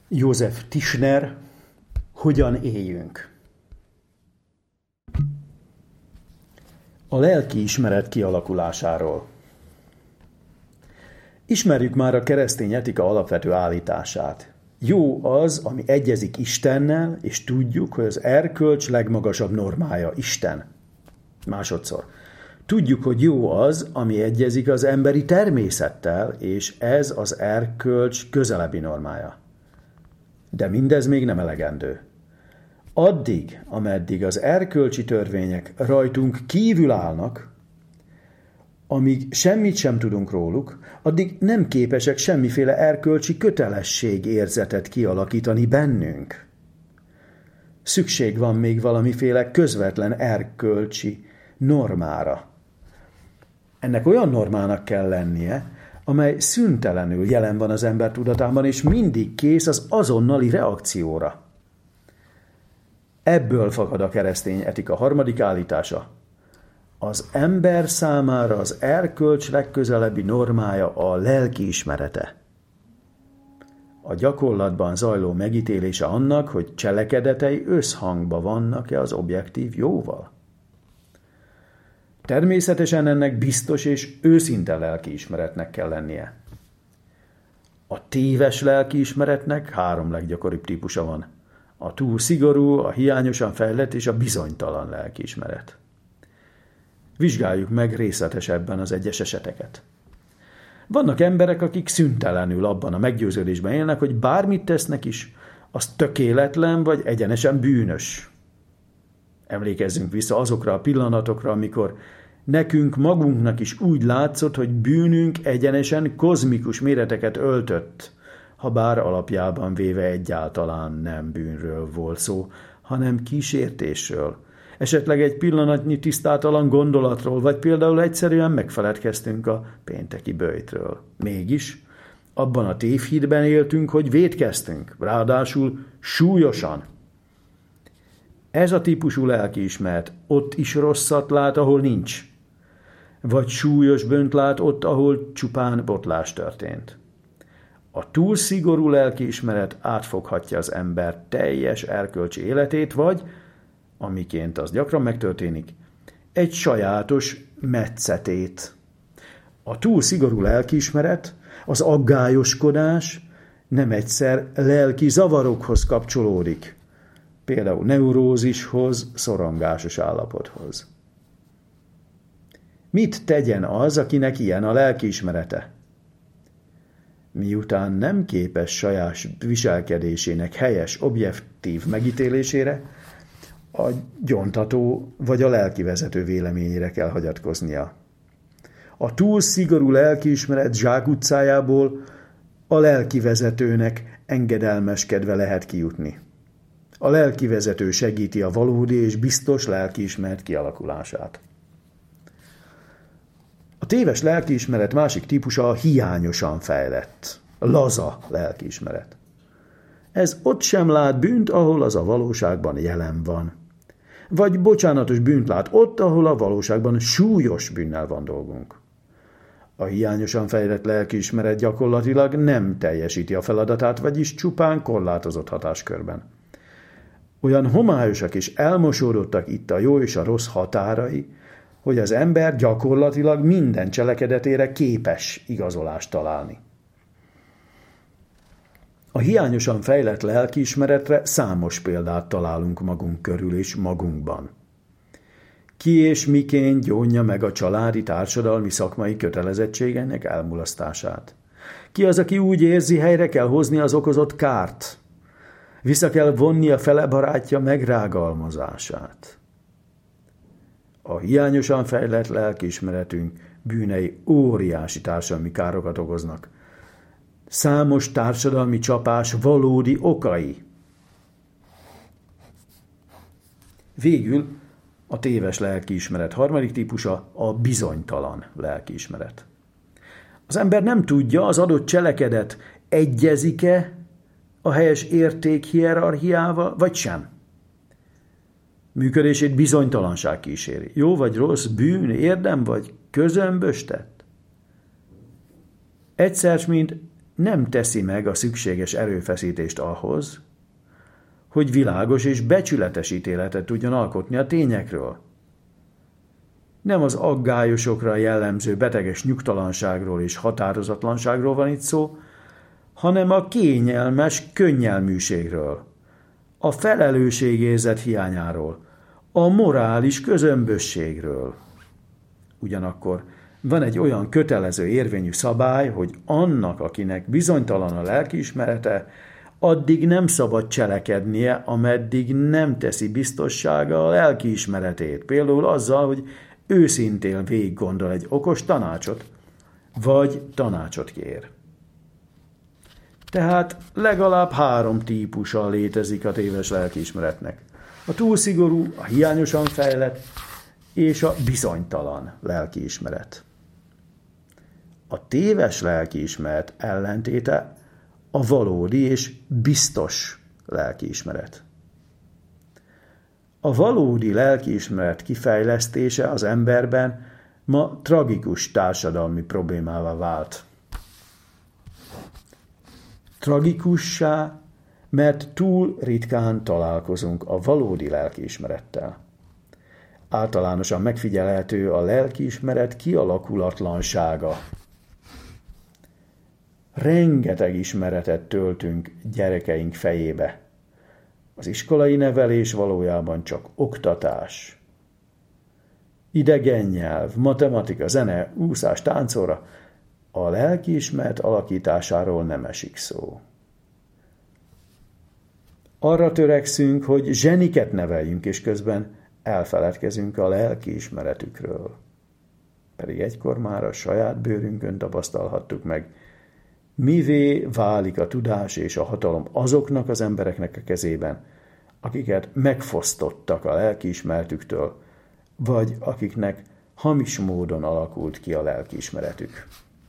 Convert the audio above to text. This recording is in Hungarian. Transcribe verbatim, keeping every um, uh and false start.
József Tischner, Hogyan éljünk? A lelkiismeret kialakulásáról. Ismerjük már a keresztény etika alapvető állítását. Jó az, ami egyezik Istennel, és tudjuk, hogy az erkölcs legmagasabb normája Isten. Másodszor. Tudjuk, hogy jó az, ami egyezik az emberi természettel, és ez az erkölcs közelebbi normája. De mindez még nem elegendő. Addig, ameddig az erkölcsi törvények rajtunk kívül állnak, amíg semmit sem tudunk róluk, addig nem képesek semmiféle erkölcsi kötelességérzetet kialakítani bennünk. Szükség van még valamiféle közvetlen erkölcsi normára. Ennek olyan normának kell lennie, amely szüntelenül jelen van az ember tudatában, és mindig kész az azonnali reakcióra. Ebből fakad a keresztény etika harmadik állítása. Az ember számára az erkölcs legközelebbi normája a lelkiismerete. A gyakorlatban zajló megítélése annak, hogy cselekedetei összhangban vannak-e az objektív jóval. Természetesen ennek biztos és őszinte lelkiismeretnek kell lennie. A téves lelkiismeretnek három leggyakoribb típusa van. A túl szigorú, a hiányosan fejlett és a bizonytalan lelkiismeret. Vizsgáljuk meg részletesebben az egyes eseteket. Vannak emberek, akik szüntelenül abban a meggyőződésben élnek, hogy bármit tesznek is, az tökéletlen vagy egyenesen bűnös. Emlékezzünk vissza azokra a pillanatokra, amikor nekünk magunknak is úgy látszott, hogy bűnünk egyenesen kozmikus méreteket öltött, ha bár alapjában véve egyáltalán nem bűnről volt szó, hanem kísértésről. Esetleg egy pillanatnyi tisztátalan gondolatról, vagy például egyszerűen megfeledkeztünk a pénteki böjtről. Mégis abban a tévhitben éltünk, hogy vétkeztünk, ráadásul súlyosan. Ez a típusú lelkiismeret ott is rosszat lát, ahol nincs, vagy súlyos bönt lát ott, ahol csupán botlás történt. A túl szigorú lelkiismeret átfoghatja az ember teljes erkölcsi életét, vagy, amiként az gyakran megtörténik, egy sajátos metszetét. A túl szigorú lelkiismeret, az aggályoskodás nem egyszer lelki zavarokhoz kapcsolódik, például neurózishoz, szorongásos állapothoz. Mit tegyen az, akinek ilyen a lelkiismerete? Miután nem képes saját viselkedésének helyes, objektív megítélésére, a gyóntató vagy a lelkivezető véleményére kell hagyatkoznia. A túl szigorú lelkiismeret zsákutcájából a lelkivezetőnek engedelmeskedve lehet kijutni. A lelkivezető segíti a valódi és biztos lelkiismeret kialakulását. A téves lelkiismeret másik típusa a hiányosan fejlett, laza lelkiismeret. Ez ott sem lát bűnt, ahol az a valóságban jelen van. Vagy bocsánatos bűnt lát ott, ahol a valóságban súlyos bűnnel van dolgunk. A hiányosan fejlett lelkiismeret gyakorlatilag nem teljesíti a feladatát, vagyis csupán korlátozott hatáskörben. Olyan homályosak és elmosódottak itt a jó és a rossz határai, hogy az ember gyakorlatilag minden cselekedetére képes igazolást találni. A hiányosan fejlett lelkiismeretre számos példát találunk magunk körül és magunkban. Ki és miként gyónja meg a családi, társadalmi, szakmai kötelezettségeinek elmulasztását? Ki az, aki úgy érzi, helyre kell hozni az okozott kárt? Vissza kell vonni a fele barátja megrágalmazását? A hiányosan fejlett lelkiismeretünk bűnei óriási társadalmi károkat okoznak. Számos társadalmi csapás valódi okai. Végül a téves lelkiismeret harmadik típusa a bizonytalan lelkiismeret. Az ember nem tudja, az adott cselekedet egyezik-e a helyes értékhierarchiával, vagy sem. Működését bizonytalanság kíséri. Jó vagy rossz, bűn, érdem vagy közömbös tett? Egyszer, mint nem teszi meg a szükséges erőfeszítést ahhoz, hogy világos és becsületes ítéletet tudjon alkotni a tényekről. Nem az aggályosokra jellemző beteges nyugtalanságról és határozatlanságról van itt szó, hanem a kényelmes könnyelműségről, a felelősségérzet hiányáról, a morális közömbösségről. Ugyanakkor van egy olyan kötelező érvényű szabály, hogy annak, akinek bizonytalan a lelkiismerete, addig nem szabad cselekednie, ameddig nem teszi biztossága a lelkiismeretét. Például azzal, hogy őszintén végiggondol egy okos tanácsot, vagy tanácsot kér. Tehát legalább három típusa létezik a téves lelkiismeretnek. A túl szigorú, a hiányosan fejlett és a bizonytalan lelkiismeret. A téves lelkiismeret ellentéte a valódi és biztos lelkiismeret. A valódi lelkiismeret kifejlesztése az emberben ma tragikus társadalmi problémává vált. Tragikussá, mert túl ritkán találkozunk a valódi lelkiismerettel. Általánosan megfigyelhető a lelkiismeret kialakulatlansága. Rengeteg ismeretet töltünk gyerekeink fejébe. Az iskolai nevelés valójában csak oktatás. Idegen nyelv, matematika, zene, úszás, táncóra, a lelkiismeret alakításáról nem esik szó. Arra törekszünk, hogy zseniket neveljünk, és közben elfeledkezünk a lelkiismeretükről. Pedig egykor már a saját bőrünkön tapasztalhattuk meg, mivé válik a tudás és a hatalom azoknak az embereknek a kezében, akiket megfosztottak a lelkiismeretüktől, vagy akiknek hamis módon alakult ki a lelkiismeretük.